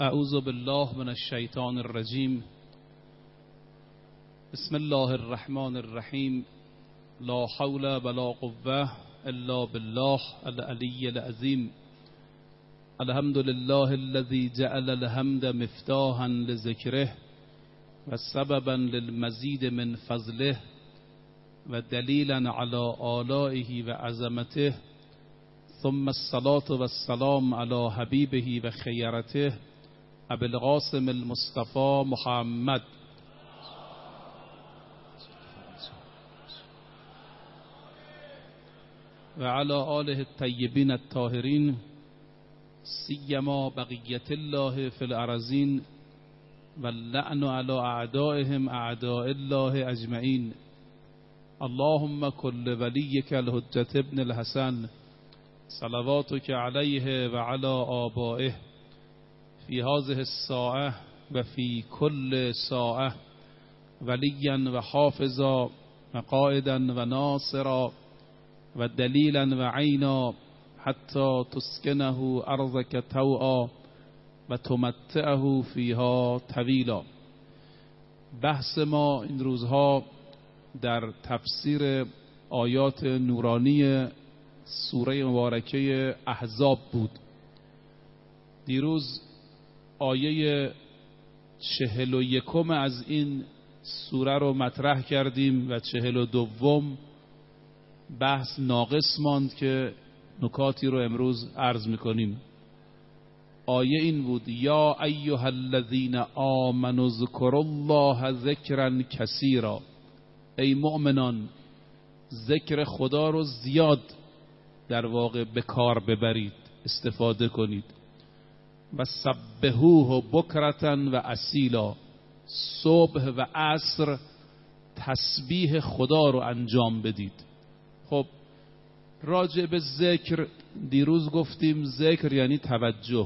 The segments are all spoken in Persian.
اعوذ بالله من الشیطان الرجیم. بسم الله الرحمن الرحیم. لا حول ولا قوة الا بالله العلی العظیم. الحمد لله الذي جعل الحمد مفتاحا لذکره و سببا للمزید من فضله و دلیلا علی آلائه و عظمته. ثم الصلاة والسلام على حبیبه و خیرته ابی القاسم المصطفى محمد و علی آله الطیبین الطاهرین سیما بقیت الله فی الارضین و اللعن علی اعدائهم اعداء الله اجمعین. اللهم كل ولیک الحجة ابن الحسن صلواتك علیه و علی آبائه فی هذه الساعه و فی کل ساعه ولیا و حافظا و قائدا و ناصرا و دلیلا و عینا حتی تسکنه ارضک طوعا و تمتعه فیها طویلا. بحث ما این روزها در تفسیر آیات نورانی سوره مبارکه احزاب بود. دیروز آیه 41 از این سوره رو مطرح کردیم و 42 بحث ناقص ماند که نکاتی رو امروز عرض میکنیم. آیه این بود: یا ایها الذین آمنوا اذکروا الله ذکرا کثیرا. ای مؤمنان، ذکر خدا رو زیاد در واقع به کار ببرید، استفاده کنید. و سبحوه بکرة و اصیلا. صبح و عصر تسبیح خدا رو انجام بدید. خب راجع به ذکر دیروز گفتیم ذکر یعنی توجه،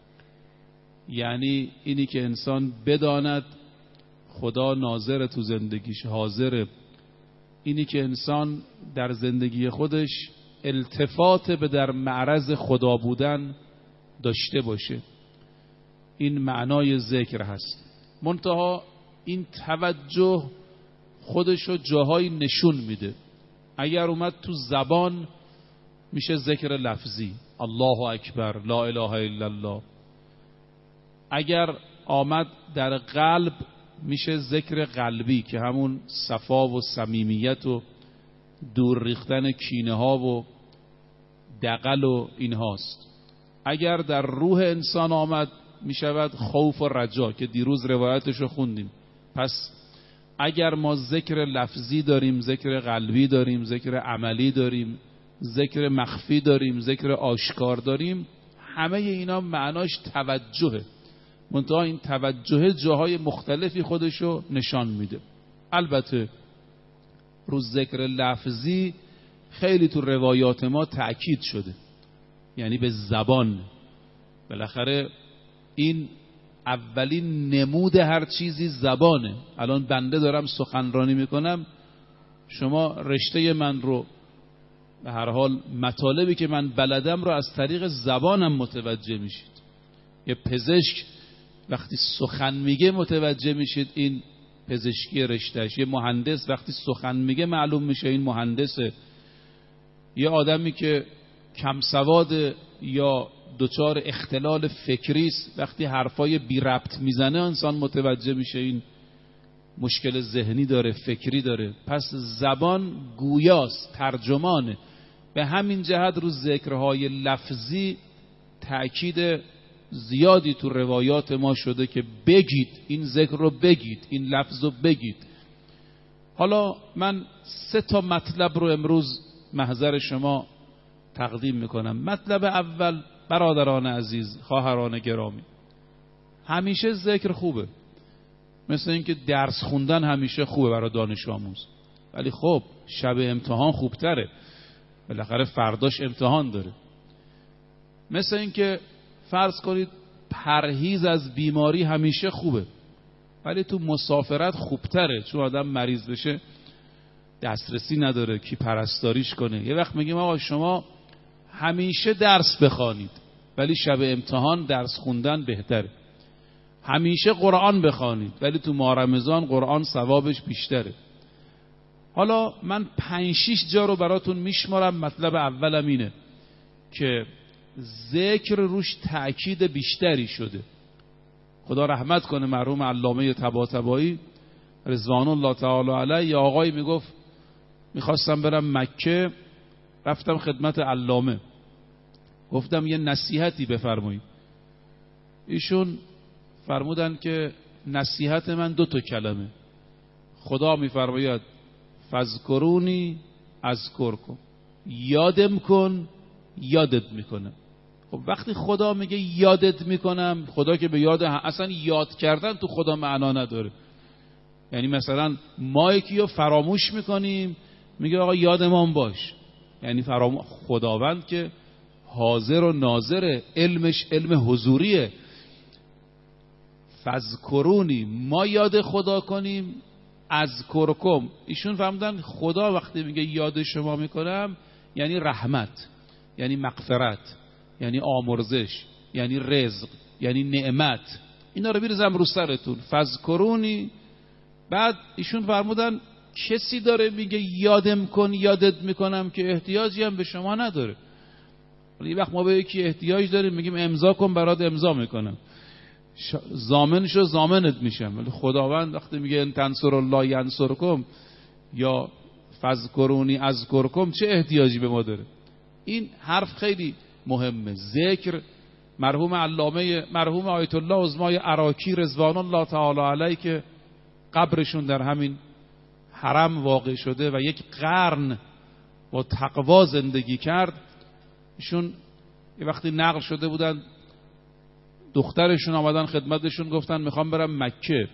یعنی اینی که انسان بداند خدا ناظر تو زندگیش، حاضره. اینی که انسان در زندگی خودش التفات به در معرض خدا بودن داشته باشه. این معنای ذکر هست. منتها این توجه خودشو جاهای نشون میده. اگر اومد تو زبان میشه ذکر لفظی، الله اکبر، لا اله الا الله. اگر آمد در قلب میشه ذکر قلبی که همون صفا و صمیمیت و دور ریختن کینه ها و دغل و این هاست. اگر در روح انسان آمد میشود خوف و رجا که دیروز روایتش رو خوندیم. پس اگر ما ذکر لفظی داریم، ذکر قلبی داریم، ذکر عملی داریم، ذکر مخفی داریم، ذکر آشکار داریم، همه اینا معناش توجهه. منتها این توجه جاهای مختلفی خودشو نشان میده. البته رو ذکر لفظی خیلی تو روایات ما تأکید شده، یعنی به زبان. بالاخره این اولین نمود هر چیزی زبانه. الان بنده دارم سخنرانی میکنم، شما رشته من رو به هر حال مطالبی که من بلدم رو از طریق زبانم متوجه میشید. یه پزشک وقتی سخن میگه متوجه میشید این پزشکی رشتهش. یه مهندس وقتی سخن میگه معلوم میشه این مهندسه. یه آدمی که کم سواد یا دچار اختلال فکری است، وقتی حرفای بی ربط میزنه انسان متوجه میشه این مشکل ذهنی داره، فکری داره. پس زبان گویاست، ترجمانه. به همین جهت رو ذکرهای لفظی تأکید زیادی تو روایات ما شده که بگید، این ذکر رو بگید، این لفظ رو بگید. حالا من 3 مطلب رو امروز محضر شما تقدیم میکنم. مطلب اول، برادران عزیز، خواهران گرامی، همیشه ذکر خوبه. مثل اینکه درس خوندن همیشه خوبه برای دانش آموز، ولی خب شب امتحان خوبتره، بالاخره فرداش امتحان داره. مثل اینکه فرض کنید پرهیز از بیماری همیشه خوبه، ولی تو مسافرت خوبتره، چون آدم مریض بشه دسترسی نداره کی پرستاریش کنه. یه وقت میگیم آقا شما همیشه درس بخوانید، ولی شب امتحان درس خوندن بهتره. همیشه قرآن بخوانید، ولی تو ماه رمضان قرآن ثوابش بیشتره. حالا من 5-6 جا رو براتون میشمارم. مطلب اولم اینه که ذکر روش تأکید بیشتری شده. خدا رحمت کنه مرحوم علامه طباطبایی رضوان الله تعالی علیه. یه آقایی میگفت میخواستم برم مکه، رفتم خدمت علامه، گفتم یه نصیحتی بفرمایید. ایشون فرمودن که نصیحت من 2 کلمه. خدا میفرماید فذکرونی اذکرکم، یادم کن یادت میکنم. خب وقتی خدا میگه یادت میکنم، خدا که به یاد اصلا یاد کردن تو خدا معنا نداره. یعنی مثلا ما یکی رو فراموش میکنیم، میگه آقا یادمان باش، یعنی خداوند که حاضر و ناظره، علمش علم حضوریه. فذکرونی، ما یاد خدا کنیم، اذکرکم. ایشون فهمیدن خدا وقتی میگه یاد شما میکنم یعنی رحمت، یعنی مغفرت، یعنی آمرزش، یعنی رزق، یعنی نعمت. اینا رو بریزم رو سرتون. فذکرونی. بعد ایشون فرمودن کسی داره میگه یادم کن یادت میکنم که احتیاجی هم به شما نداره. یه وقت ما به یکی احتیاج داریم میگیم امضا کن برات امضا میکنم، ضامن شو ضامنت میشم. ولی خداوند وقتی میگه ان تنصر الله ینصرکم یا فذکرونی اذکرکم، چه احتیاجی به ما داره؟ این حرف خیلی مهمه. ذکر مرحوم آیت الله عظمای عراکی رضوان الله تعالی علیه که قبرشون در همین حرم واقع شده و 1 قرن با تقوا زندگی کرد، ایشون یه وقتی نقل شده بودن، دخترشون آمدن خدمتشون گفتن میخوام برم مکه،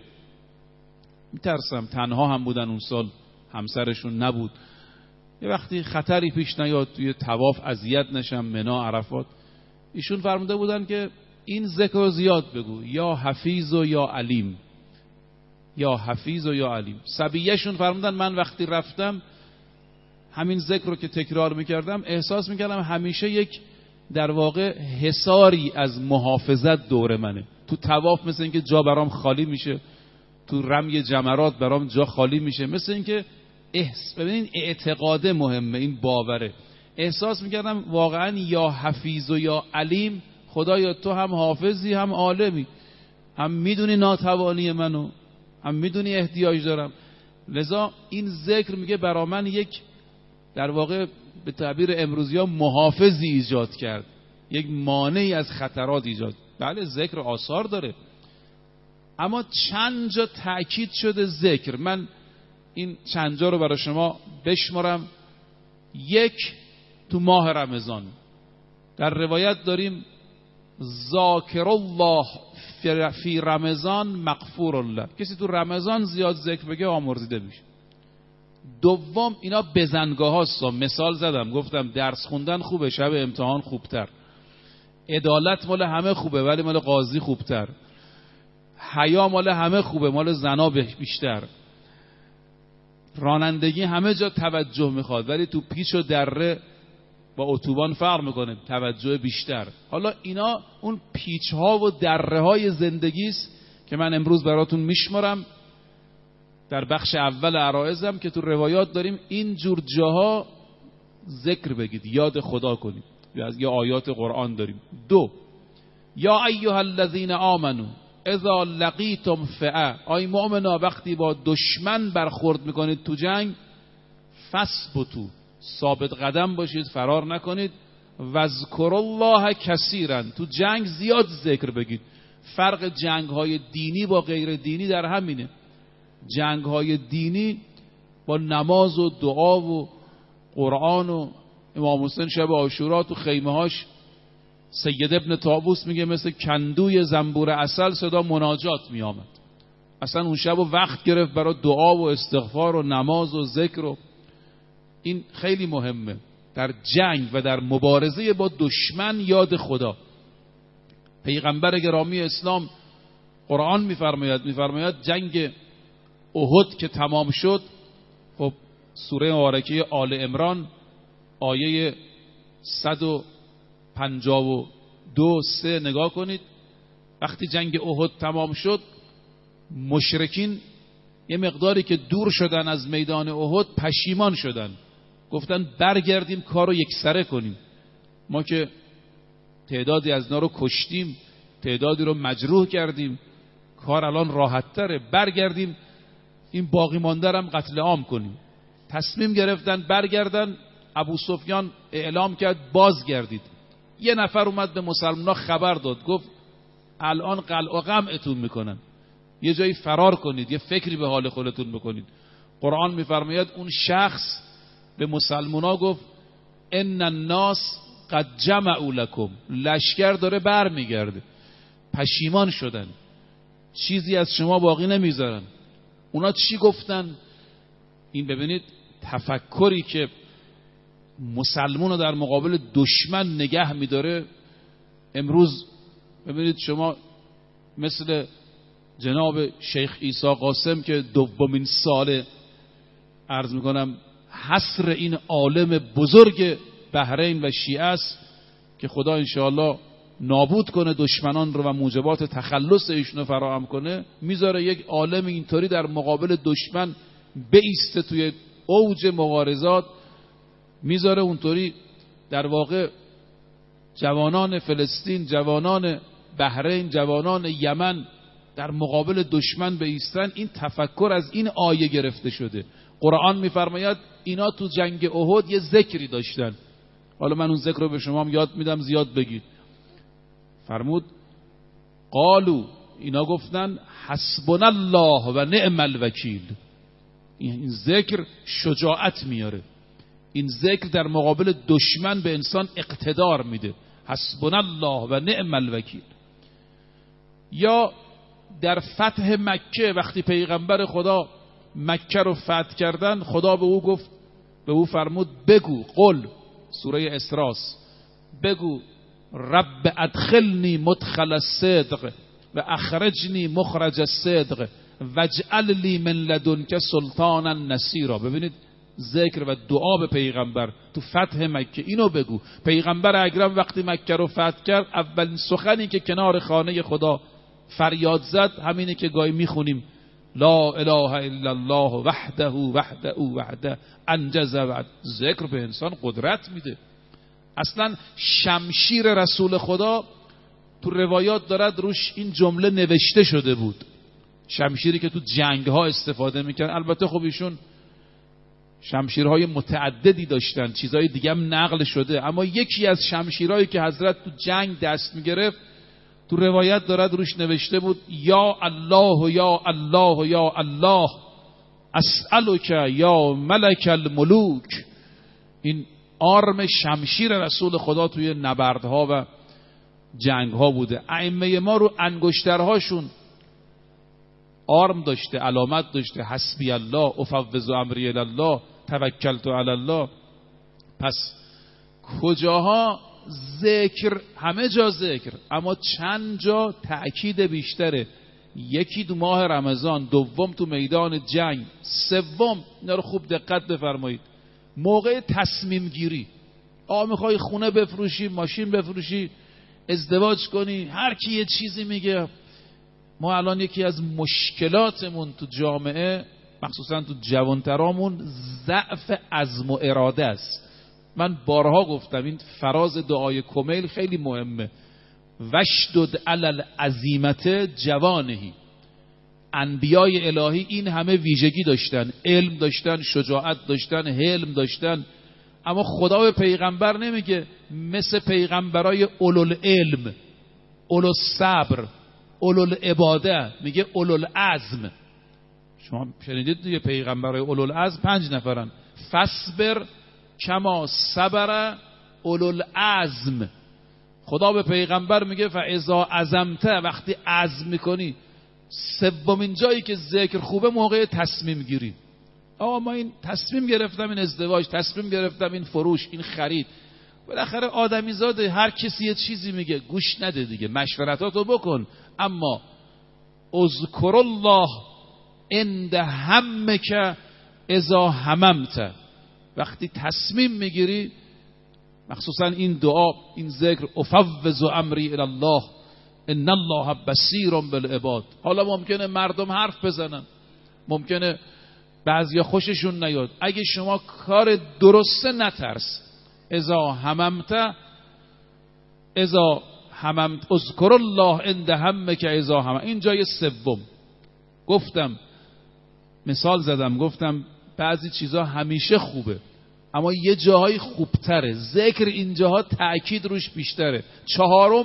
میترسم. تنها هم بودن اون سال، همسرشون نبود. یه وقتی خطری پیش نیاد توی طواف اذیت نشم، منا عرفات. ایشون فرموده بودن که این ذکر رو زیاد بگو، یا حفیظ و یا علیم، یا حفیظ و یا علیم. صبیهشون فرمودن من وقتی رفتم همین ذکر رو که تکرار میکردم احساس میکردم همیشه یک در واقع حصاری از محافظت دور منه. تو طواف مثل اینکه جا برام خالی میشه، تو رمی جمرات برام جا خالی میشه. مثل اینکه ببینین اعتقاد مهمه، این باوره. احساس میکردم واقعا یا حفیظ و یا علیم، خدایا تو هم حافظی هم عالمی، هم میدونی ناتوانی منو، هم میدونی احتیاج دارم. لذا این ذکر میگه برا من یک در واقع به تعبیر امروزی ها محافظی ایجاد کرد، یک مانعی از خطرات ایجاد. بله ذکر آثار داره، اما چند جا تأکید شده ذکر. من این چند جا رو برای شما بشمارم. 1 تو ماه رمضان در روایت داریم ذاکر الله فی رمضان مغفور الله، کسی تو رمضان زیاد ذکر بگه آمرزیده میشه. 2 اینا بزنگاه هاست. مثال زدم گفتم درس خوندن خوبه، شب امتحان خوبتر. عدالت مال همه خوبه ولی مال قاضی خوبتر. حیا مال همه خوبه، مال زنا بیشتر. رانندگی همه جا توجه میخواد ولی تو پیچ و دره با اتوبان فرق میکنه، توجه بیشتر. حالا اینا اون پیچ ها و دره های زندگی است که من امروز براتون میشمارم در بخش اول عرایزم که تو روایات داریم این جور جاها ذکر بگید، یاد خدا کنید. یا آیات قرآن داریم. 2 یا ایها الذین آمنو اذا لقیتم فئه، آی مؤمنا وقتی با دشمن برخورد میکنید تو جنگ، فثبتوا، ثابت قدم باشید، فرار نکنید. واذکروا الله کثیرا، تو جنگ زیاد ذکر بگید. فرق جنگ های دینی با غیر دینی در همینه. جنگ های دینی با نماز و دعا و قرآن و امام حسین شب عاشورا تو خیمه هاش سید ابن طاووس میگه مثل کندوی زنبور عسل صدا مناجات میآمد. اصلا اون شب وقت گرفت برای دعا و استغفار و نماز و ذکر و این خیلی مهمه. در جنگ و در مبارزه با دشمن یاد خدا. پیغمبر گرامی اسلام قرآن میفرماید جنگ احد که تمام شد، خب سوره مبارکه آل عمران آیه 152-3 نگاه کنید. وقتی جنگ احد تمام شد مشرکین یه مقداری که دور شدن از میدان احد پشیمان شدن، گفتن برگردیم کارو یکسره کنیم، ما که تعدادی از اینا رو کشتیم، تعدادی رو مجروح کردیم، کار الان راحت تره، برگردیم این باقی مانده رو هم قتل عام کنیم. تصمیم گرفتن برگردن. ابو سفیان اعلام کرد بازگردید. یه نفر اومد به مسلمان‌ها خبر داد، گفت الان قلع و قمعتون میکنن، یه جایی فرار کنید، یه فکری به حال خودتون بکنید. قرآن میفرماید اون شخص به مسلمان‌ها گفت ان الناس قد جمعوا لكم، لشکر داره برمیگرده، پشیمان شدن، چیزی از شما باقی نمیذارن. اونا چی گفتن؟ این ببینید تفکری که مسلمان رو در مقابل دشمن نگه میداره. امروز ببینید شما مثل جناب شیخ عیسی قاسم که دومین سال عرض میکنم حصر این عالم بزرگ بحرین و شیعه است که خدا انشاءالله نابود کنه دشمنان رو و موجبات تخلص ایشونو فراهم کنه، میذاره یک عالم اینطوری در مقابل دشمن بایسته توی اوج مبارزات، میذاره اونطوری در واقع جوانان فلسطین، جوانان بحرین، جوانان یمن در مقابل دشمن بایستن. این تفکر از این آیه گرفته شده. قرآن میفرماید اینا تو جنگ احد یه ذکری داشتن، حالا من اون ذکر رو به شما هم یاد میدم زیاد بگید. فرمود قالو، اینا گفتن حسبنا الله و نعم الوکیل. این ذکر شجاعت میاره، این ذکر در مقابل دشمن به انسان اقتدار میده. حسبنا الله و نعم الوکیل. یا در فتح مکه وقتی پیغمبر خدا مکه رو فتح کردن، خدا به او گفت، به او فرمود بگو، قل، سوره اسراء، بگو رب ادخلنی مدخل الصدق و اخرجنی مخرج الصدق واجعل لی من لدنک سلطانا نصیرا. ببینید ذکر و دعا به پیغمبر تو فتح مکه، اینو بگو. پیغمبر اکرم وقتی مکه رو فتح کرد اولین سخنی که کنار خانه خدا فریاد زد همینه که گاهی میخونیم لا اله الا الله وحده انجز وعده. ذکر به انسان قدرت میده. اصلا شمشیر رسول خدا تو روایات دارد روش این جمله نوشته شده بود، شمشیری که تو جنگ ها استفاده میکرد. البته خب ایشون شمشیرهای متعددی داشتن، چیزهای دیگه هم نقل شده، اما یکی از شمشیرهایی که حضرت تو جنگ دست میگرفت تو روایت دارد روش نوشته بود یا الله یا الله یا الله اسألک یا ملک الملوک. این آرم شمشیر رسول خدا توی نبردها و جنگها بوده. ائمه ما رو انگشترهاشون آرم داشته، علامت داشته، حسبی الله افوض امری الی الله توکلت علی الله. پس کجاها ذکر؟ همه جا ذکر، اما چند جا تأکید بیشتره. یکی تو ماه رمضان، دوم تو میدان جنگ، سوم، اینا رو خوب دقت بفرمایید، موقع تصمیم گیری. میخوای خونه بفروشی، ماشین بفروشی، ازدواج کنی، هر کی یه چیزی میگه. ما الان یکی از مشکلاتمون تو جامعه، مخصوصا تو جوانترامون، ضعف عزم و اراده است. من بارها گفتم این فراز دعای کمیل خیلی مهمه. وشدد علی العزیمت جوانهی. انبیای الهی این همه ویژگی داشتن، علم داشتن، شجاعت داشتن، حلم داشتن، اما خدا به پیغمبر نمیگه مثل پیغمبرای اولوالعلم، اولوالصبر، اولوالعباده، میگه اولوالعزم. شما شنیدید دیگه پیغمبرای اولوالعزم 5 نفرن. فصبر کما صبر اولوالعزم. خدا به پیغمبر میگه فاذا عزمت، وقتی عزم میکنی. سومین جایی که ذکر خوبه موقع تصمیم گیری. ما این تصمیم گرفتم این ازدواج، تصمیم گرفتم این فروش، این خرید. بالاخره آدمیزاده، هر کسی یه چیزی میگه گوش نده دیگه، مشورتاتو بکن. اما اذکر الله عند همک اذا هممت. وقتی تصمیم میگیری، مخصوصا این دعا، این ذکر افوض امری الی الله، ان الله بصیر بالعباد. حالا ممکنه مردم حرف بزنن، ممکنه بعضیا خوششون نیاد. اگه شما کار درسته نترس. اذا هممت اذکر الله عند همک اذا هم. این جای سوم گفتم، مثال زدم، گفتم بعضی چیزا همیشه خوبه اما یه جاهای خوبتره. ذکر اینجاها تأکید روش بیشتره. چهارم،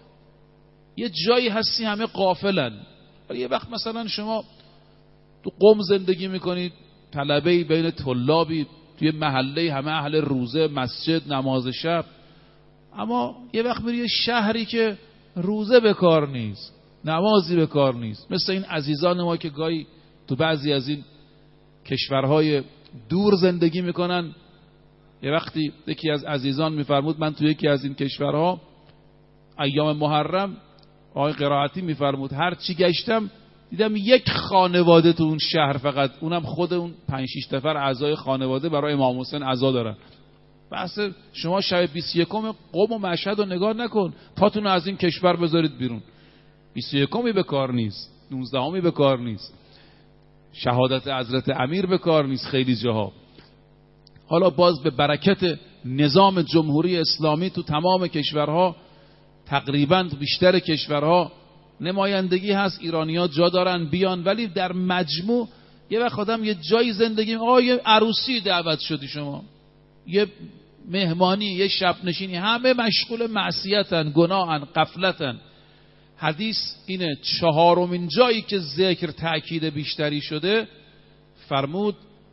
یه جایی هستی همه غافلن. یه وقت مثلا شما تو قم زندگی میکنید، طلبه‌ای بین طلابی، توی محله همه اهل روزه، مسجد، نماز شب، اما یه وقت میری یه شهری که روزه به کار نیست، نمازی به کار نیست. مثل این عزیزان ما که گاهی تو بعضی از این کشورهای دور زندگی میکنن. یه وقتی یکی از عزیزان میفرمود من تو یکی از این کشورها ایام محرم، آقای قرائتی میفرمود هر چی گشتم دیدم یک خانواده تو اون شهر فقط، اونم خود اون 5-6 نفر اعضای خانواده برای امام حسین عزا دارن. بس شما شب 21 قم و مشهد رو نگاه نکن، پاتون از این کشور بذارید بیرون. 21می به کار نیست، 19می به کار نیست، شهادت حضرت امیر به کار نیست خیلی جاها. حالا باز به برکت نظام جمهوری اسلامی تو تمام کشورها، تقریبا بیشتر کشورها نمایندگی هست، ایرانی‌ها جا دارن بیان، ولی در مجموع یه وقت آدم یه جایی زندگی یه عروسی دعوت شدی شما، یه مهمانی، یه شب نشینی، همه مشغول معصیتن، گناهن، غفلتن. حدیث اینه چهارمین جایی که ذکر تأکید بیشتری شده فرمود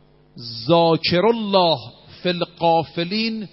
ذاکر الله فی الغافلین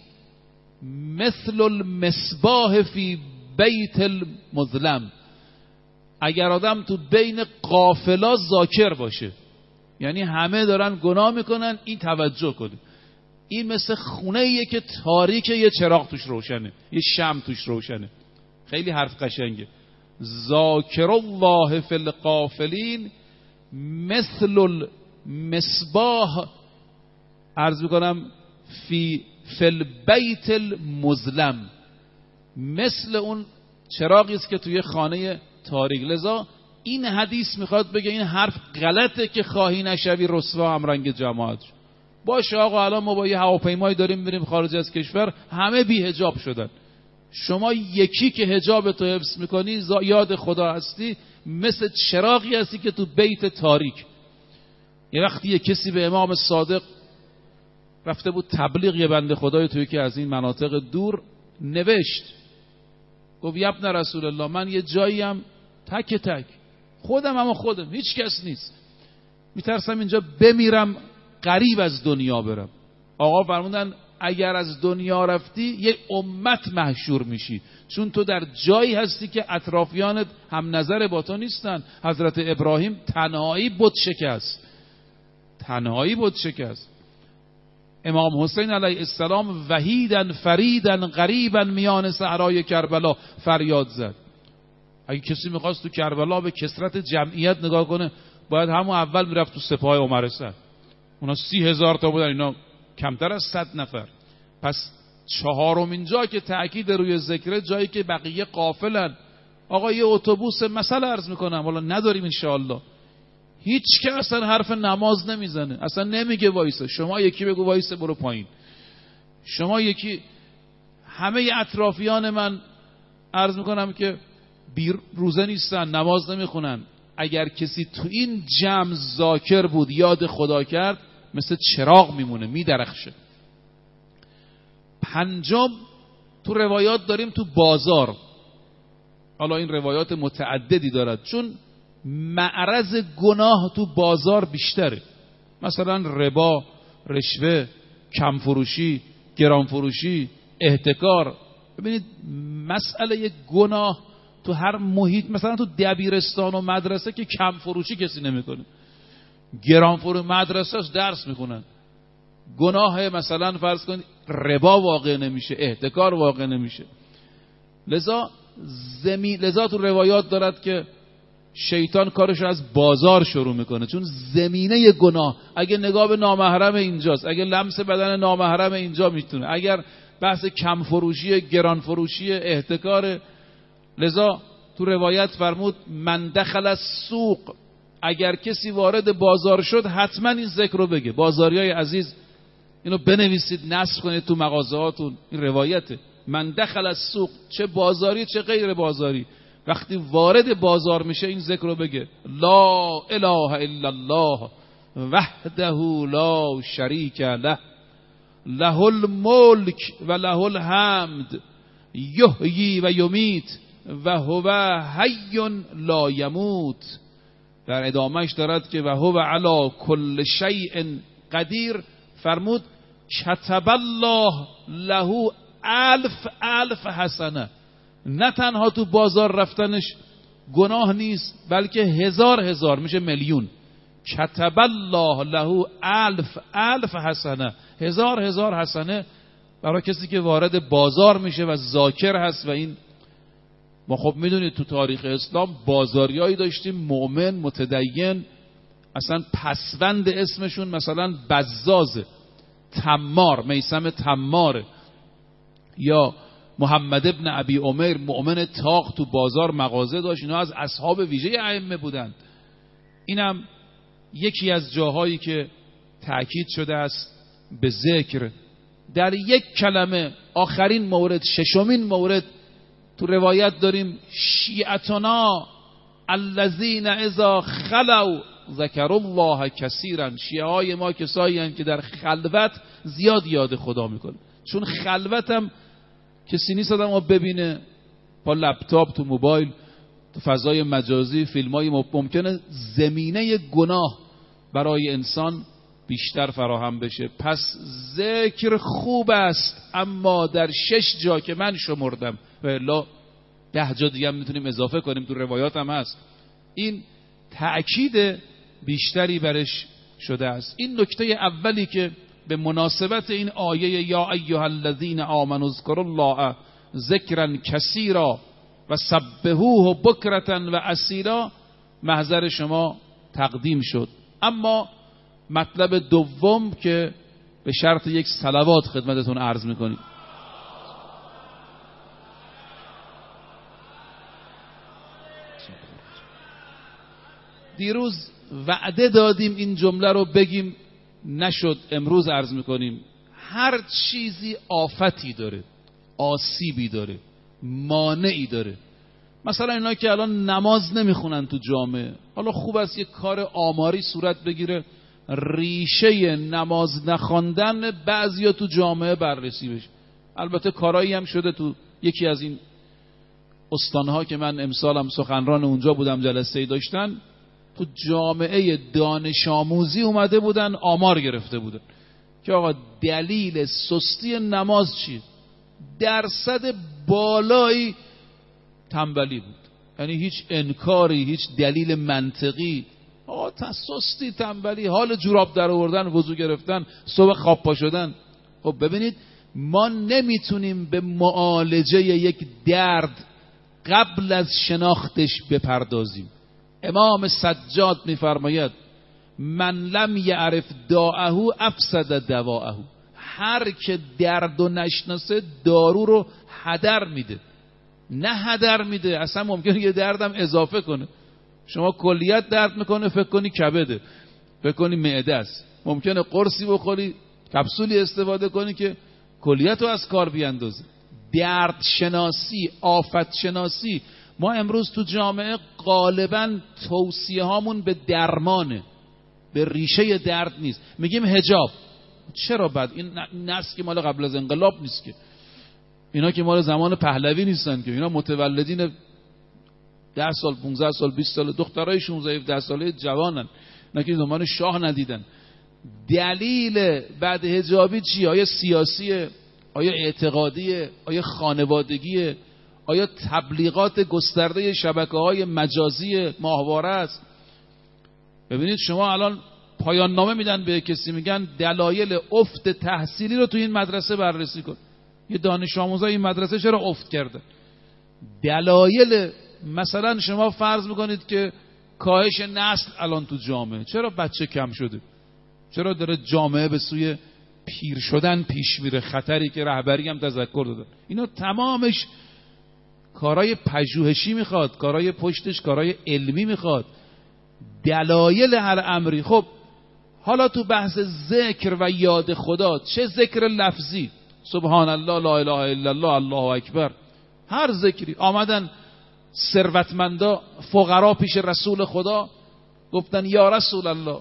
مثل المصباح فی بیت المظلم. اگر آدم تو بین غافلا ذاکر باشه، یعنی همه دارن گناه میکنن، این توجه کنه، این مثل خونه ایه که تاریکه، یه چراغ توش روشنه، یه شمع توش روشنه. خیلی حرف قشنگه. ذاکر الله فی الغافلین مثل المصباح، عرض میکنم فی البیت المظلم، مثل اون چراغی است که توی خانه تاریک. لذا این حدیث میخواد بگه این حرف غلطه که خواهی نشوی رسوا همرنگ جماعت. باشه آقا الان ما با یه هواپیمایی داریم میریم خارج از کشور، همه بی حجاب شدن، شما یکی که حجاب تو حفظ میکنی، یاد خدا هستی، مثل چراغی هستی که تو بیت تاریک. یه وقتی یه کسی به امام صادق رفته بود تبلیغ، یه بنده خدای توی که از این مناطق دور، نوشت گفت ابن رسول الله من یه جاییم تک خودم، اما خودم هیچ کس نیست، میترسم اینجا بمیرم غریب از دنیا برم. آقا فرمودن اگر از دنیا رفتی یه امت محشور میشی، چون تو در جایی هستی که اطرافیانت هم نظر با تو نیستن. حضرت ابراهیم تنهایی بت شکست، امام حسین علیه السلام وحیدن فریدن غریبن میان صحرای کربلا فریاد زد. اگه کسی میخواست تو کربلا به کثرت جمعیت نگاه کنه، باید همون اول میرفت تو سپاه عمر سعد، اونا 30,000 تا بودن، اینا کمتر از 100 نفر. پس چهارمین جا که تأکید روی ذکر، جایی که بقیه غافلن. آقا یه اتوبوس مثلا عرض میکنم، حالا نداریم انشاءالله، هیچ که اصلا حرف نماز نمیزنه، اصلا نمیگه وایسه، شما یکی بگو وایسه برو پایین، شما یکی، همه اطرافیان من عرض میکنم که روزه نیستن، نماز نمیخونن. اگر کسی تو این جمع ذاکر بود، یاد خدا کرد، مثل چراغ میمونه، میدرخشه. پنجم، تو روایات داریم تو بازار، حالا این روایات متعددی دارد، چون معرض گناه تو بازار بیشتره، مثلا ربا، رشوه، کمفروشی، گرانفروشی، احتکار. ببینید مسئله گناه تو هر محیط، مثلا تو دبیرستان و مدرسه که کمفروشی کسی نمیکنه، گرانفروشی مدرسه درس میکنن، گناه مثلا فرض کنید ربا واقع نمیشه، احتکار واقع نمیشه. لذا تو روایات دارد که شیطان کارش از بازار شروع میکنه، چون زمینه گناه، اگه نگاه به نامحرم اینجاست، اگه لمس بدن نامحرم اینجا میتونه، اگر بحث کم فروشی، گران فروشی، احتکار. لذا تو روایت فرمود من دخل السوق، اگر کسی وارد بازار شد حتما این ذکر رو بگه. بازاریای عزیز اینو بنویسید، نصب کنید تو مغازه‌هاتون. این روایته. من دخل السوق، چه بازاری چه غیر بازاری، وقتی وارد بازار میشه این ذکر رو بگه: لا اله الا الله وحده لا شریک له له الملک و له الحمد یحیی و یمیت و هو حی لا یموت. در ادامهش دارد که و هو علی کل شیء قدیر. فرمود کتب الله له الف حسنه. نه تنها تو بازار رفتنش گناه نیست، بلکه هزار میشه میلیون. کتب الله له الف حسنه، هزار حسنه برای کسی که وارد بازار میشه و ذاکر هست. و این ما خب میدونید تو تاریخ اسلام بازاریایی داشتیم مؤمن متدین، اصلا پسوند اسمشون مثلا بزازه، تمار، میثم تماره، یا محمد ابن ابی عمر مؤمن تاق تو بازار مغازه داشت. اینا از اصحاب ویژه ائمه بودند. اینم یکی از جاهایی که تأکید شده است به ذکر در یک کلمه. آخرین مورد، ششمین مورد، تو روایت داریم شیعتنا الذین اذا خلوا ذکروا الله کثیرا. شیعه های ما کسایی هستند که در خلوت زیاد یاد خدا میکنه. چون خلوت هم کسی نیست آدم ببینه با لپتاپ تو موبایل تو فضای مجازی فیلمای ممکنه زمینه گناه برای انسان بیشتر فراهم بشه. پس ذکر خوب است، اما در 6 جا که من شمردم و الا 10 جا دیگه هم میتونیم اضافه کنیم، تو روایات هم هست، این تأکید بیشتری برش شده است. این نکته اولی که به مناسبت این آیه یا ایها الذین آمنوا اذکروا الله ذکرا کثیرا و سبحوه بکرة و اصیلا محضر شما تقدیم شد. اما مطلب دوم که به شرط یک صلوات خدمتتون عرض میکنیم. دیروز وعده دادیم این جمله رو بگیم، نشد، امروز عرض میکنیم. هر چیزی آفتی داره، آسیبی داره، مانعی داره. مثلا اینا که الان نماز نمیخونن تو جامعه، حالا خوب است یک کار آماری صورت بگیره، ریشه نماز نخواندن بعضیا تو جامعه بررسی بشه. البته کارایی هم شده تو یکی از این استانها که من امسالم سخنران اونجا بودم، جلسه‌ای داشتن، تو جامعه دانش آموزی اومده بودن آمار گرفته بودن که آقا دلیل سستی نماز چیه؟ درصد بالایی تنبلی بود. یعنی هیچ انکاری، هیچ دلیل منطقی، آقا سستی، تنبلی، حال جوراب در آوردن، وضو گرفتن، صبح خواب پا شدن. خب ببینید ما نمیتونیم به معالجه یک درد قبل از شناختش بپردازیم. امام سجاد میفرماید من لم یعرف داءه افسد دواءه. هر که درد و نشناسه دارو رو هدر میده. نه هدر میده، اصلا ممکنه یه دردم اضافه کنه. شما کلیت درد میکنه فکر کنی کبده، فکر کنی معده است. ممکنه قرصی بخوری، کپسولی استفاده کنی که کلیت رو از کار بیاندازه. درد شناسی، آفت شناسی. ما امروز تو جامعه غالبا توصیه هامون به درمانه، به ریشه درد نیست. میگیم حجاب. چرا بعد این نسل که مال قبل از انقلاب نیست که، اینا که مال زمان پهلوی نیستن که، اینا متولدین 10 سال 15 سال 20 سال، دخترای 16 17 ساله جوانن، نه که زمان شاه ندیدن. دلیل بعد حجابی چیه؟ آیا سیاسیه؟ آیا اعتقادیه؟ آیا خانوادگیه؟ آیا تبلیغات گسترده شبکه‌های مجازی ماهواره است؟ ببینید شما الان پایان نامه میدن به کسی، میگن دلایل افت تحصیلی رو تو این مدرسه بررسی کن. یه دانش آموزای این مدرسه چرا افت کرده؟ دلایل، مثلا شما فرض میکنید که کاهش نسل الان تو جامعه، چرا بچه کم شده؟ چرا داره جامعه به سوی پیر شدن پیش میره؟ خطری که رهبری هم تذکر دادن. اینا تمامش کارهای پژوهشی میخواد، کارهای پشتش کارهای علمی میخواد، دلایل هر امری. خب حالا تو بحث ذکر و یاد خدا، چه ذکر لفظی، سبحان الله، لا اله الا الله، الله اکبر، هر ذکری. آمدن ثروتمندا فقرا پیش رسول خدا گفتن یا رسول الله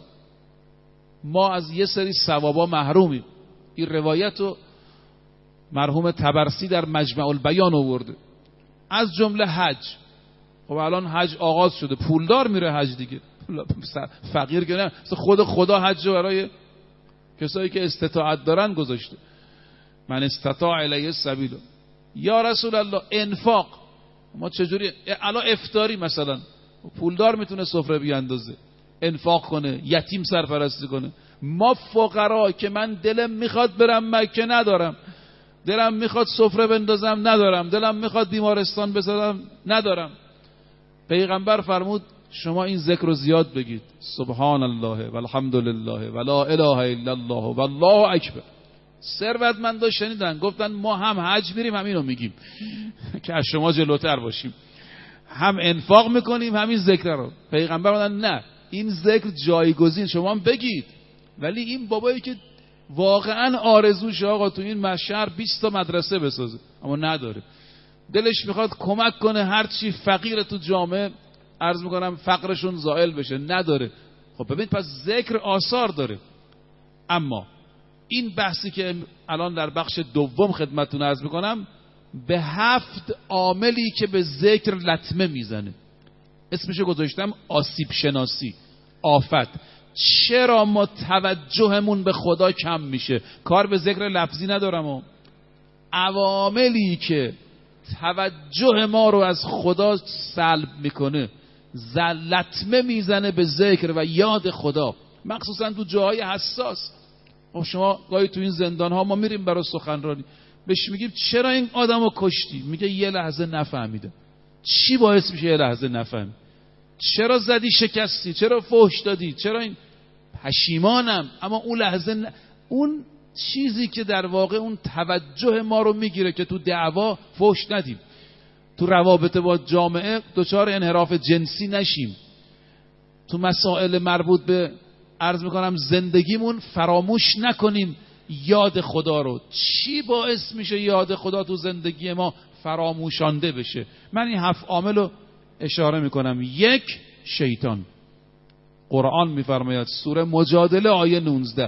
ما از یه سری ثوابا محرومیم. این روایت رو مرحوم طبرسی در مجمع البیان آورده، از جمله حج. خب الان حج آغاز شده، پولدار میره حج دیگه، فقیر که نه. خود خدا حج رو برای کسایی که استطاعت دارن گذاشته، من استطاع الیه السبیل. یا رسول الله انفاق، ما چجوری الان افطاری مثلا پولدار میتونه سفره بیاندازه، انفاق کنه، یتیم سرپرستی کنه. ما فقرا که من دلم میخواد برم مکه ندارم، دلم میخواد سفره بندازم ندارم، دلم میخواد بیمارستان بسازم ندارم. پیغمبر فرمود شما این ذکر رو زیاد بگید، سبحان الله والحمد لله ولا اله الا الله والله اکبر. ثروتمندا شنیدن گفتن ما هم حج میریم هم اینو میگیم که از شما جلوتر باشیم، هم انفاق میکنیم همین ذکر رو. پیغمبر گفتن نه، این ذکر جایگزین، شما هم بگید. ولی این بابایی که واقعا آرزوشه آقا تو این شهر 20 تا مدرسه بسازه اما نداره، دلش میخواد کمک کنه هرچی فقیر تو جامعه، عرض میکنم فقرشون زائل بشه، نداره. خب ببین پس ذکر آثار داره. اما این بحثی که الان در بخش دوم خدمتتون عرض میکنم به 7 عاملی که به ذکر لطمه میزنه، اسمشو گذاشتم آسیب شناسی، آفت. چرا ما توجهمون به خدا کم میشه؟ کار به ذکر لفظی ندارم و عواملی که توجه ما رو از خدا سلب میکنه، لطمه میزنه به ذکر و یاد خدا، مخصوصا تو جاهای حساس. خب شما گاهی تو این زندان ها ما میریم برای سخنرانی، بهش میگیم چرا این آدمو کشتی؟ میگه یه لحظه نفهمیدم. چی باعث میشه یه لحظه نفهمی؟ چرا زدی شکستی؟ چرا فحش دادی؟ چرا این؟ پشیمانم. اما اون لحظه اون چیزی که در واقع اون توجه ما رو میگیره که تو دعوا فحش ندیم، تو روابط با جامعه دچار انحراف جنسی نشیم، تو مسائل مربوط به عرض میکنم زندگیمون فراموش نکنیم یاد خدا رو. چی باعث میشه یاد خدا تو زندگی ما فراموشانده بشه؟ من این 7 عامل رو اشاره میکنم. 1 شیطان. قرآن میفرماید سوره مجادله آیه 19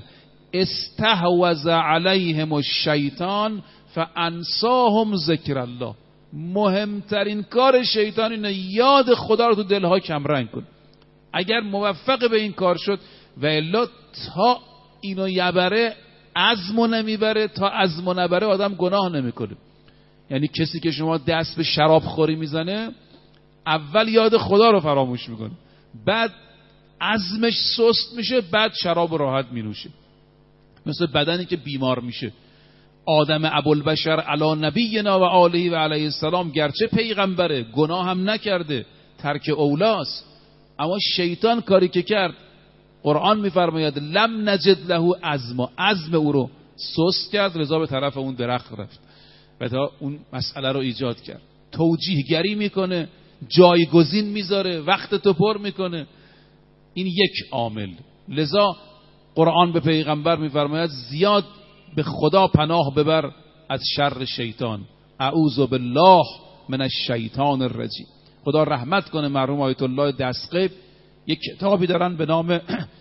استحوذ علیهم الشیطان فانساهم ذکر الله. مهمترین کار شیطان اینه یاد خدا رو تو دلها کمرنگ کن. اگر موفق به این کار شد و الا تا اینو یبره عزمو نمیبره، تا عزمو نبره آدم گناه نمیکنه. یعنی کسی که شما دست به شراب خوری میزنه اول یاد خدا رو فراموش میکنه، بعد عزمش سست میشه، بعد شراب راحت مینوشه. مثل بدنی که بیمار میشه. آدم ابوالبشر علی نبینا و آله و علیه السلام گرچه پیغمبره، گناه هم نکرده، ترک اولاست، اما شیطان کاری که کرد قرآن میفرماید لم نجد له عزم، عزم او رو سست کرد، رضا به طرف اون درخت رفت و تا اون مسئله رو ایجاد کرد. توجیه گری میکنه، جایگزین میذاره، وقت تو پر میکنه. این 1 عامل. لذا قرآن به پیغمبر میفرماید زیاد به خدا پناه ببر از شر شیطان، اعوذ بالله من الشیطان الرجیم. خدا رحمت کنه مرحوم آیت الله دستقیب، یک کتابی دارن به نام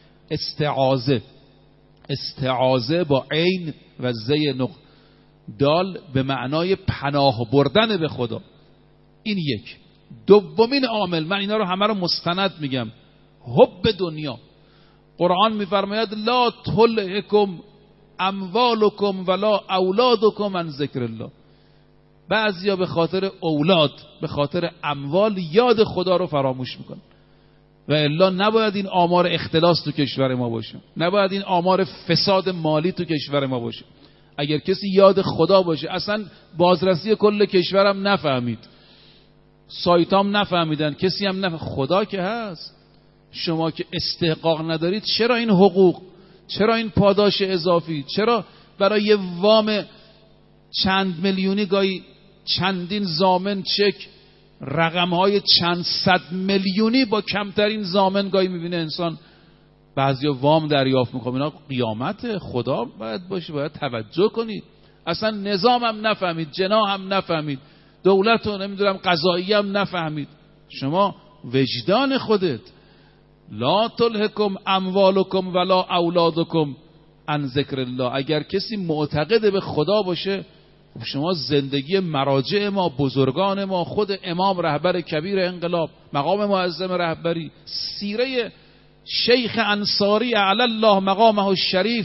استعاذه. استعاذه با عین و زی دال به معنای پناه بردن به خدا. این 1. دومین عامل، من اینا رو همه رو مستند میگم، حب دنیا. قرآن میفرماید لا تلهکم اموالکم ولا اولادکم عن ذکر الله. بعضیا به خاطر اولاد، به خاطر اموال یاد خدا رو فراموش میکنن و الا نباید این آمار اختلاس تو کشور ما باشه، نباید این آمار فساد مالی تو کشور ما باشه. اگر کسی یاد خدا باشه، اصلا بازرسی کل کشورم نفهمید، سایتام نفهمیدن، کسی هم نفهمید، خدا که هست. شما که استحقاق ندارید، چرا این حقوق، چرا این پاداش اضافی، چرا برای وام چند میلیونی گاهی چندین ضامن چک رقم‌های چند صد میلیونی با کمترین ضامن گاهی می‌بینه انسان بعضیا وام دریافت می‌کنه. اینا قیامت خدا باید باشه، باید توجه کنید. اصلا نظام هم نفهمید، جناح هم نفهمید، دولت و نمیدونم قضایی هم نفهمید. شما وجدان خودت، لا تلهکم اموالکم ولا اولادکم عن ذکر الله. اگر کسی معتقد به خدا باشه، شما زندگی مراجع ما، بزرگان ما، خود امام رهبر کبیر انقلاب، مقام معظم رهبری، سیره شیخ انصاری اعلی الله مقامه الشریف،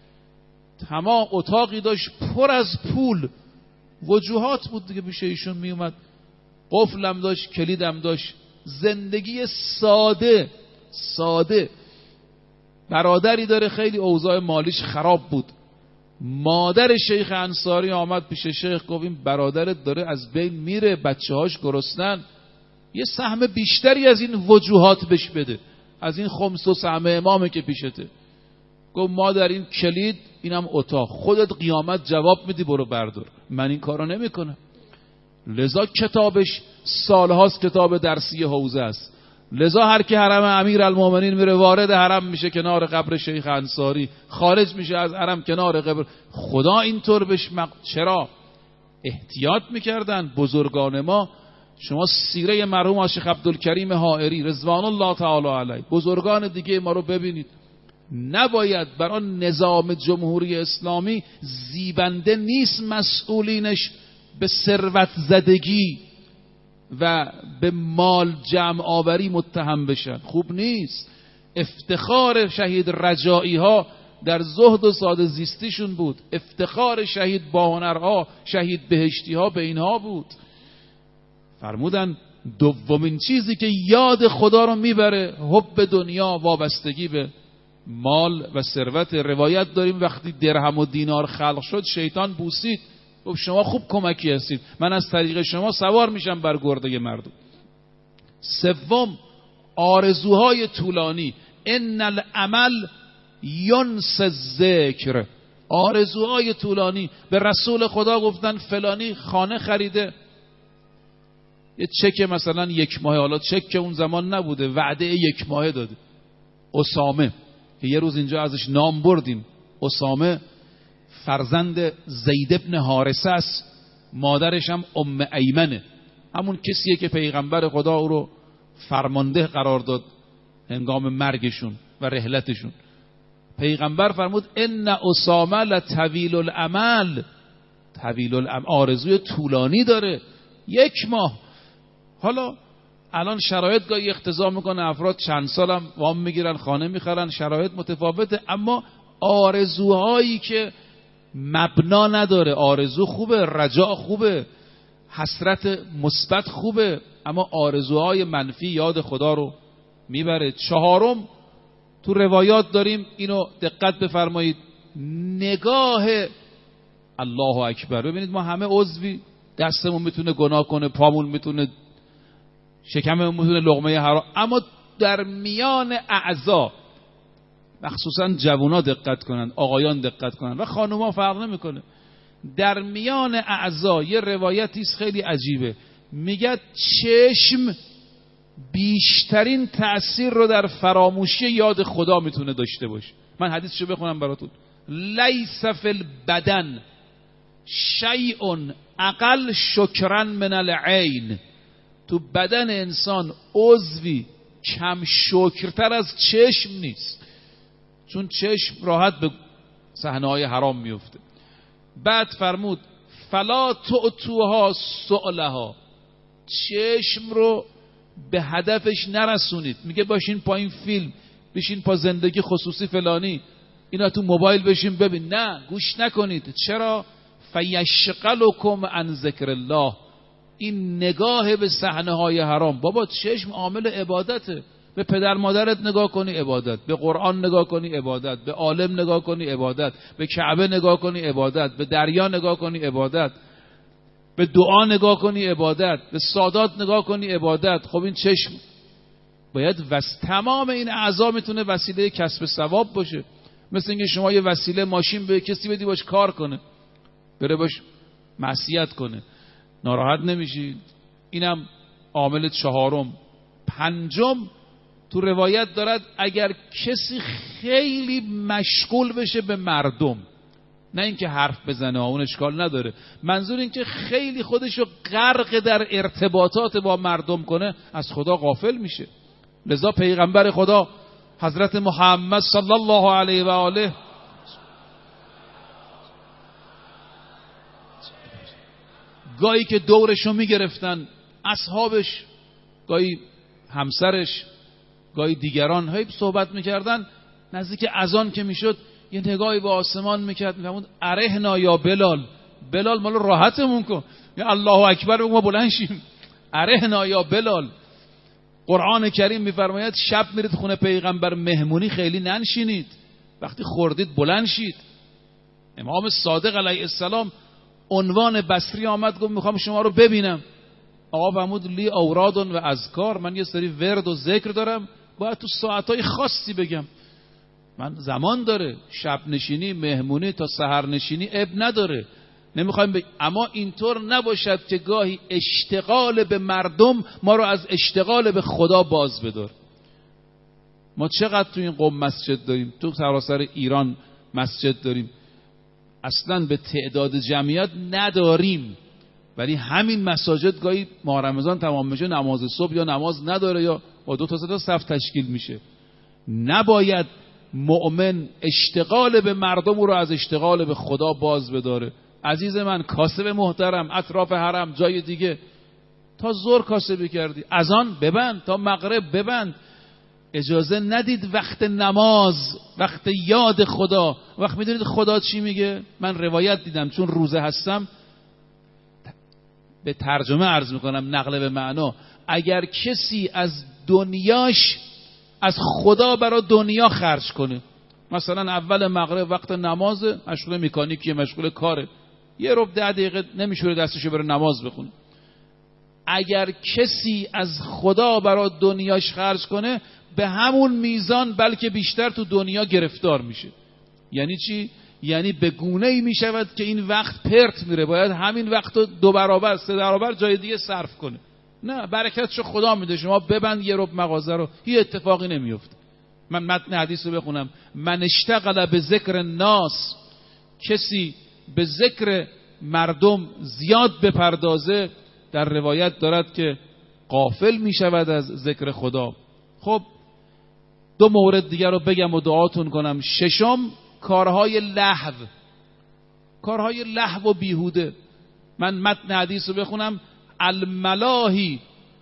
تمام اتاقی داشت پر از پول، وجوهات بود دیگه پیش ایشون می اومد، قفلم داشت، کلیدم داشت، زندگی ساده ساده. برادری داره خیلی اوضاع مالیش خراب بود، مادر شیخ انصاری آمد پیش شیخ گفت این برادرت داره از بین میره، بچه‌هاش گرسنن، یه سهم بیشتری از این وجوهات بهش بده، از این خمس و سهم امامه که پیشته. گفت ما در این کلید، اینم اتاق، خودت قیامت جواب میدی، برو بردار. من این کارو نمیکنم. لذا کتابش سالهاست کتاب درسی حوزه است. لذا هر کی حرم امیرالمومنین میره وارد حرم میشه کنار قبر شیخ انصاری، خارج میشه از حرم کنار قبر. خدا اینطور بهش چرا احتیاط میکردن بزرگان ما؟ شما سیره مرحوم شیخ عبدالکریم حائری رضوان الله تعالی علیه، بزرگان دیگه ما رو ببینید. نباید برای نظام جمهوری اسلامی زیبنده نیست مسئولینش به ثروت زدگی و به مال جمع آوری متهم بشن، خوب نیست. افتخار شهید رجایی ها در زهد و ساده زیستیشون بود، افتخار شهید باهنرها، شهید بهشتی ها به اینها بود. فرمودن دومین چیزی که یاد خدا رو میبره حب دنیا، وابستگی به مال و ثروت. روایت داریم وقتی درهم و دینار خلق شد شیطان بوسید، گفت شما خوب کمکی هستید، من از طریق شما سوار میشم بر گرده مردم. سوم، آرزوهای طولانی. ان الامل ینس الذکر. آرزوهای طولانی. به رسول خدا گفتن فلانی خانه خریده، یه چک مثلا 1 ماه، حالا چک که اون زمان نبوده، وعده 1 ماه داده. اسامه که یه روز اینجا ازش نام بردیم، اسامه فرزند زید ابن حارثه است، مادرش هم ام ایمنه، همون کسیه که پیغمبر خدا او رو فرمانده قرار داد هنگام مرگشون و رحلتشون. پیغمبر فرمود ان اسامه لطویل الامل، طویل الامل، آرزوی طولانی داره، 1 ماه. حالا الان شرایط گاهی اقتضا میکنه افراد چند سالم وام میگیرن، خانه میخرن، شرایط متفاوته، اما آرزوهایی که مبنا نداره، آرزو خوبه، رجاء خوبه، حسرت مثبت خوبه، اما آرزوهای منفی یاد خدا رو میبره. 4م تو روایات داریم، اینو دقت بفرمایید، نگاه الله اکبر. ببینید ما همه عضوی، دستمون میتونه گناه کنه، پامون میتونه، شکممون میتونه لقمه حرام، اما در میان اعضا، مخصوصا جوونا دقت کنن، آقایان دقت کنن و خانوما فرق نمیکنه، در میان اعضا یه روایتی است خیلی عجیبه، میگه چشم بیشترین تأثیر رو در فراموشی یاد خدا میتونه داشته باشه. من حدیثشو بخونم براتون. لیس فی البدن شیء اقل شکرا من العین. تو بدن انسان عضوی کم شکرتر از چشم نیست، چون چشم راحت به صحنه‌های حرام میفته. بعد فرمود فلا تعتوها سؤلها، چشم رو به هدفش نرسونید. میگه باشین پا این فیلم، بشین پا زندگی خصوصی فلانی، اینا تو موبایل بشین ببین، نه، گوش نکنید. چرا؟ فیشغلکم عن ذکر الله. این نگاه به صحنه‌های حرام، بابا چشم عامل عبادته. به پدر مادرت نگاه کنی عبادت، به قرآن نگاه کنی عبادت، به عالم نگاه کنی عبادت، به کعبه نگاه کنی عبادت، به دریا نگاه کنی عبادت، به دعا نگاه کنی عبادت، به سادات نگاه کنی عبادت. خب این چشم باید تمام این اعضا میتونه وسیله کسب ثواب باشه. مثل اینکه شما یه وسیله ماشین به کسی بدی باش کار کنه، بره باش معصیت کنه، ناراحت نمیشی. اینم عامل چهارم. پنجم تو روایت دارد اگر کسی خیلی مشغول بشه به مردم، نه اینکه حرف بزنه، اون اشکال نداره، منظور این که خیلی خودشو غرق در ارتباطات با مردم کنه، از خدا غافل میشه. لذا پیغمبر خدا حضرت محمد صلی الله علیه و آله گاهی که دورشو میگرفتن اصحابش، گاهی همسرش، گاهی دیگران، هی صحبت میکردن، نزدیک اذان که میشد یه نگاهی به آسمان میکرد، میفهمون ارهنا یا بلال، بلال مال راحتمون کن، یا الله اکبر بگو ما بلند شیم، ارهنا یا بلال. قرآن کریم میفرماید شب میرید خونه پیغمبر مهمونی خیلی ننشینید، وقتی خوردید بلند شید. امام صادق علیه السلام عنوان بصری آمد گفت میخوام شما رو ببینم. آقا فرمود لی اوراد و اذکار، من یه سری ورد و ذکر دارم، باید تو ساعتهای خاصی بگم، من زمان داره، شب نشینی مهمونی تا سحر نشینی اب نداره، نمیخوایم اما اینطور نباشد که گاهی اشتغال به مردم ما رو از اشتغال به خدا باز بدار. ما چقدر تو این قم مسجد داریم، تو سراسر ایران مسجد داریم، اصلا به تعداد جمعیت نداریم، ولی همین مساجد گاهی ماه رمضان تمام میشه نماز صبح یا نماز نداره یا با 2 تا 3 تا صف تشکیل میشه. نباید مؤمن اشتغال به مردم رو از اشتغال به خدا باز بداره. عزیز من، کاسب محترم، اطراف حرم جای دیگه تا ظهر کاسبی کردی، اذان ببند، تا مغرب ببند، اجازه ندید وقت نماز، وقت یاد خدا. وقت میدونید خدا چی میگه؟ من روایت دیدم چون روزه هستم به ترجمه عرض میکنم، نقل به معنا. اگر کسی از دنیاش از خدا برای دنیا خرج کنه، مثلا اول مغرب وقت نماز مشغول مکانیکیه، مشغول کاره، 1 ربع 10 دقیقه نمیشوره دستشو بره نماز بخونه. اگر کسی از خدا برای دنیاش خرج کنه، به همون میزان بلکه بیشتر تو دنیا گرفتار میشه. یعنی چی؟ یعنی به گونه‌ای میشود که این وقت پرت میره، باید همین وقت رو 2 برابر 3 برابر جای دیگه صرف کنه. نه، برکتشو خدا میده، شما ببند 1 ربع مغازه رو، هیچ اتفاقی نمیفته. من متن حدیث رو بخونم: من اشتغل به ذکر الناس، کسی به ذکر مردم زیاد بپردازه، در روایت دارد که غافل میشود از ذکر خدا. خب 2 مورد دیگر رو بگم و دعاتون کنم. 6م کارهای لهو، کارهای لهو و بیهوده. من متن حدیث رو بخونم: الملاهی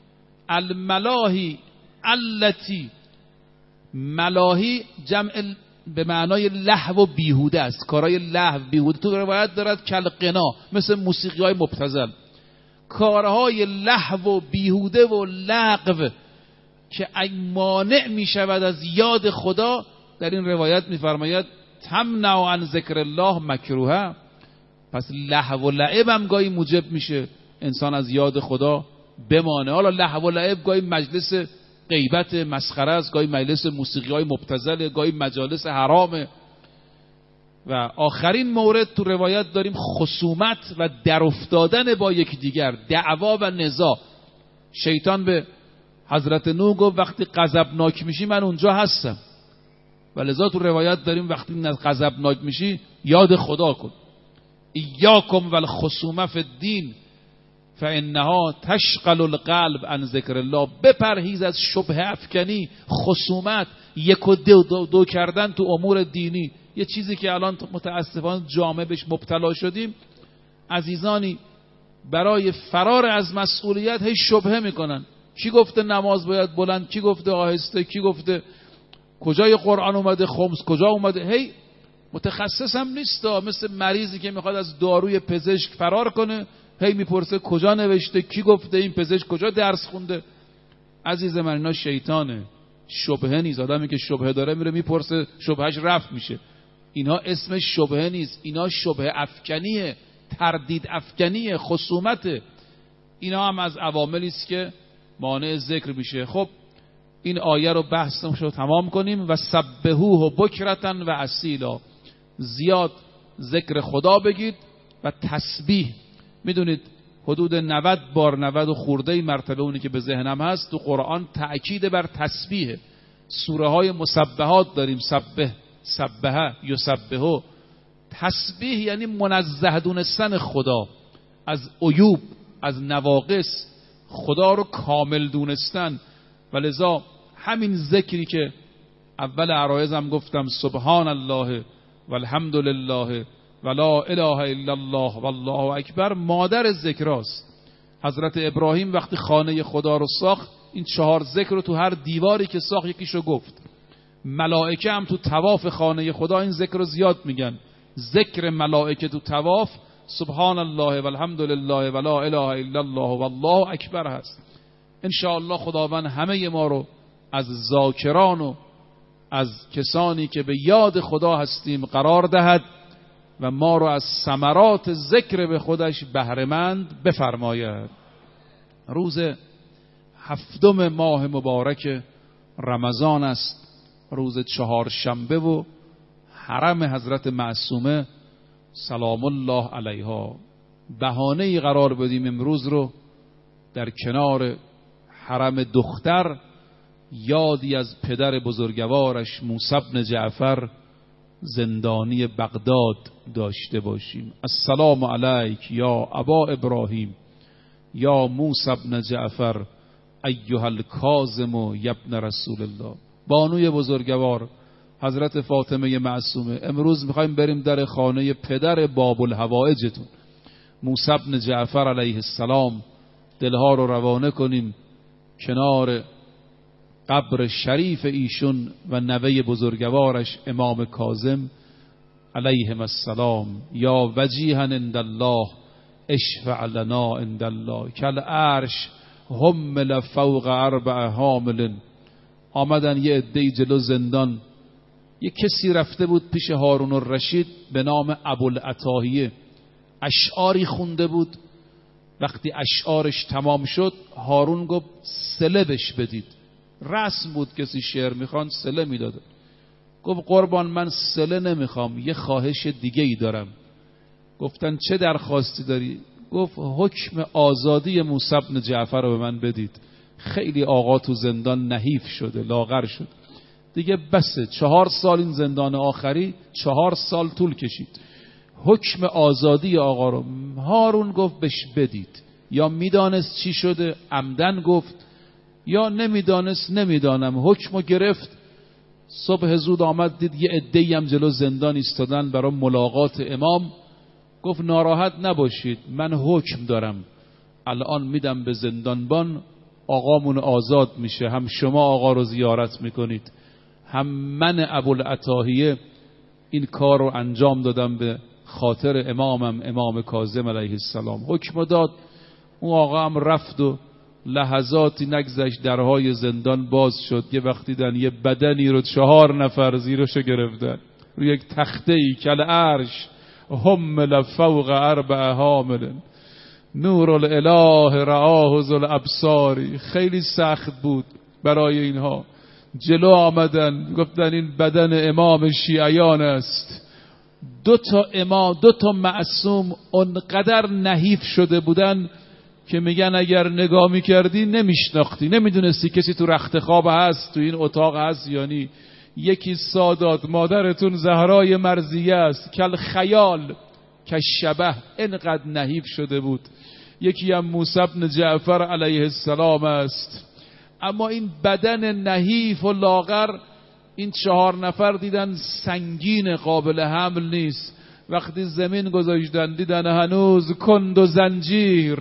التی، ملاهی جمع به معنای لهو و بیهوده است، کارهای لهو بیهوده. تو روایت دارد کالقنا، مثل موسیقی های مبتذل. کارهای لهو و بیهوده و لغو که مانع می شود از یاد خدا، در این روایت می فرماید تمنع عن ذکر الله مکروه. پس لهو و لعب هم گاهی موجب میشه انسان از یاد خدا بمانه. حالا لهو و لعب گاهی مجلس غیبت مسخره است، گاهی مجلس موسیقی های مبتذل، گاهی مجالس حرامه. و آخرین مورد تو روایت داریم خصومت و در افتادن با یکدیگر، دعوا و نزاع. شیطان به حضرت نوح گفت وقتی غضبناک میشی من اونجا هستم، و لذا تو روایت داریم وقتی غضبناک میشی یاد خدا کن. ایاکم والخصومه فی الدین فانها تشغل القلب عن ذکر الله. بپرهیز از شبهه افکنی، خصومت، یک و دو کردن تو امور دینی. یه چیزی که الان متاسفانه جامعه بهش مبتلا شدیم، عزیزانی برای فرار از مسئولیت هی شبهه میکنن. کی گفته نماز باید بلند، کی گفته آهسته، کی گفته کجای قرآن اومده خمس کجا اومده. هی متخصص هم نیست، مثل مریضی که میخواد از داروی پزشک فرار کنه، هی میپرسه کجا نوشته، کی گفته، این پزشک کجا درس خونده. عزیز من، اینا شیطانه، شبهه نیست. آدمی که شبهه داره میره میپرسه، شبهش رفت میشه. اینا اسمش شبهه نیست، اینا شبهه افکنیه، تردید افکنیه، خصومته. اینا هم از عواملی است که مانع ذکر میشه. خب این آیه رو بحثمون رو تمام کنیم. و سبحوه بکرة و اصیلا، زیاد ذکر خدا بگید و تسبیح. میدونید حدود 90 بار، 90 و خورده مرتبه اونی که به ذهنم هست، تو قرآن تأکید بر تسبیح. سوره های مسبحات داریم، سبح، سبحه، یسبحو. تسبیح یعنی منزه دونستن خدا از عیوب، از نواقص، خدا رو کامل دونستن. ولذا همین ذکری که اول عرایزم گفتم، سبحان الله والحمد لله ولا اله الا الله والله اکبر، مادر ذکراست. حضرت ابراهیم وقتی خانه خدا رو ساخت، این 4 ذکر رو تو هر دیواری که ساخت یکیشو گفت. ملائکه هم تو طواف خانه خدا این ذکر رو زیاد میگن. ذکر ملائکه تو طواف سبحان الله والحمد لله ولا اله الا الله والله اکبر هست. ان شاء الله خداوند همه ما رو از ذاکران و از کسانی که به یاد خدا هستیم قرار دهد و ما رو از ثمرات ذکر به خودش بهره‌مند بفرماید. روز 7 ماه مبارک رمضان است، روز 4 شنبه و حرم حضرت معصومه سلام الله علیها. بهانه‌ای قرار بدیم امروز رو در کنار حرم دختر یادی از پدر بزرگوارش موسی بن جعفر زندانی بغداد داشته باشیم. السلام علیک یا ابا ابراهیم یا موسی بن جعفر ایها الکاظم یا ابن رسول الله. بانوی بزرگوار حضرت فاطمه معصومه، امروز میخوایم بریم در خانه پدر باب الحوائجتون موسی بن جعفر علیه السلام، دلها رو روانه کنیم کنار قبر شریف ایشون و نوه بزرگوارش امام کاظم علیهم السلام. یا وجیها عند الله اشفع لنا عند الله کل عرش حمل فوق 4 حامل. آمدن یه عده‌ای جلو زندان، یه کسی رفته بود پیش هارون الرشید به نام ابوالعتاهیه، اشعاری خونده بود. وقتی اشعارش تمام شد هارون گفت صله بش بدید. رسم بود کسی شعر میخوان صله میداده. گفت قربان من صله نمیخوام، یه خواهش دیگه ای دارم. گفتن چه درخواستی داری؟ گفت حکم آزادی موسی بن جعفر رو به من بدید. خیلی آقا تو زندان نحیف شده، لاغر شد دیگه، بسه 4 سال این زندان آخری 4 سال طول کشید. حکم آزادی آقا رو هارون گفت بش بدید. یا میدانست چی شده عمدن گفت، یا نمیدانست نمیدانم، حکمو گرفت. صبح زود آمد دید یه عده‌ای هم جلو زندان ایستادن برای ملاقات امام. گفت ناراحت نباشید، من حکم دارم، الان میدم به زندانبان، آقامون آزاد میشه، هم شما آقا رو زیارت میکنید، هم من ابوالعتاهیه این کار رو انجام دادم به خاطر امامم امام کاظم علیه السلام. حکم داد. اون آقا هم رفت و لحظاتی نگذشت درهای زندان باز شد. یه وقتی دیدن یه بدنی رو 4 نفر زیرشو گرفتن روی یک تخته‌ای کل عرش حمل فوق 4 حامل نور الاله رآه ذو الابصار. خیلی سخت بود برای اینها. جلو آمدن گفتن این بدن امام شیعیان است. 2 امام، 2 معصوم اونقدر نحیف شده بودن که میگن اگر نگاه میکردی نمیشناختی، نمیدونستی کسی تو رخت خواب هست، تو این اتاق هست یعنی. یکی سادات مادرتون زهرای مرضیه است، کل خیال که شبه، اینقدر نحیف شده بود. یکی هم موسی بن جعفر علیه السلام است. اما این بدن نحیف و لاغر، این 4 نفر دیدن سنگین، قابل حمل نیست. وقتی زمین گذاشتن دیدن هنوز کند و زنجیر.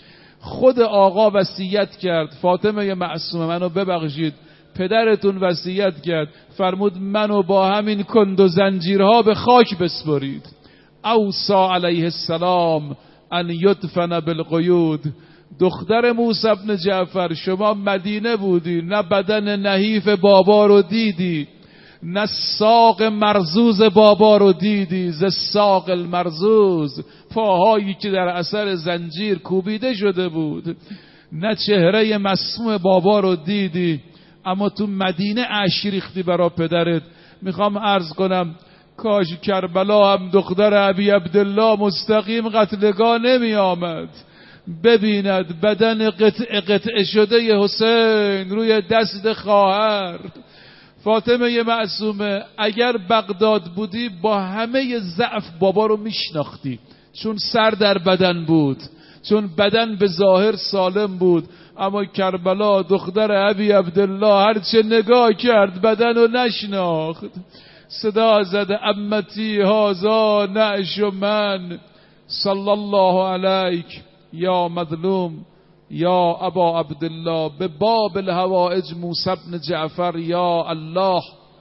خود آقا وصیت کرد، فاطمه معصومه منو ببخشید، پدرتون وصیت کرد فرمود منو با همین کند و زنجیرها به خاک بسپرید. اوصی علیه السلام ان یدفن بالقیود. دختر موسی بن جعفر شما مدینه بودی، نه بدن نحیف بابا رو دیدی، نه ساق مرزوز بابا رو دیدی، ز ساق المرزوز، پاهایی که در اثر زنجیر کوبیده شده بود، نه چهره مسموم بابا رو دیدی. اما تو مدینه اشک ریختی برا پدرت. میخوام عرض کنم کاش کربلا هم دختر ابی عبدالله مستقیم قتلگاه نمی آمد. ببیند بدن قطعه شده حسین روی دست خواهر. فاطمه معصومه اگر بغداد بودی با همه ضعف بابا رو میشناختی، چون سر در بدن بود، چون بدن به ظاهر سالم بود، اما کربلا دختر ابی عبدالله هرچه نگاه کرد بدن رو نشناخت. صدا زد امتی هازا نعش من، صلی الله علیک یا مظلوم یا ابا عبدالله، به باب الهوائج موسی بن جعفر یا الله.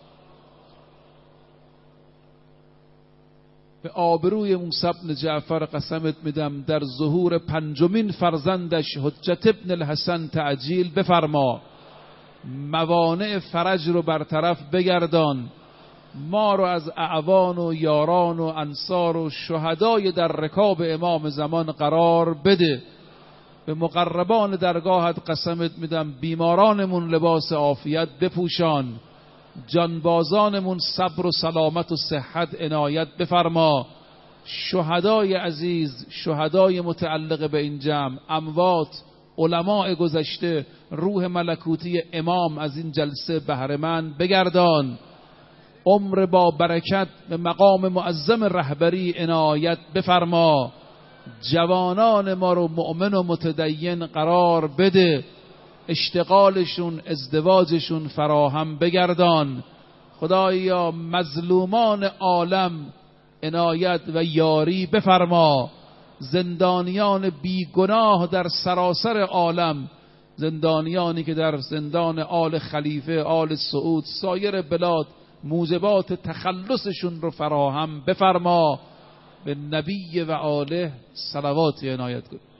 به آبروی موسی بن جعفر قسمت میدم در ظهور پنجمین فرزندش حجت ابن الحسن تعجیل بفرما، موانع فرج رو برطرف بگردان، ما رو از اعوان و یاران و انصار و شهدای در رکاب امام زمان قرار بده. به مقربان درگاهت قسمت میدم بیمارانمون لباس عافیت بپوشان، جانبازانمون صبر و سلامت و صحت عنایت بفرما. شهدای عزیز، شهدای متعلق به این جمع، اموات، علماء گذشته، روح ملکوتی امام از این جلسه بهره‌مند بگردان. عمر با برکت به مقام معظم رهبری عنایت بفرما. جوانان ما رو مؤمن و متدین قرار بده، اشتغالشون، ازدواجشون فراهم بگردان. خدایا مظلومان عالم عنایت و یاری بفرما. زندانیان بیگناه در سراسر عالم، زندانیانی که در زندان آل خلیفه، آل سعود، سایر بلاد موجبات تخلصشون رو فراهم بفرما. به نبی و آله صلوات عنایت کن.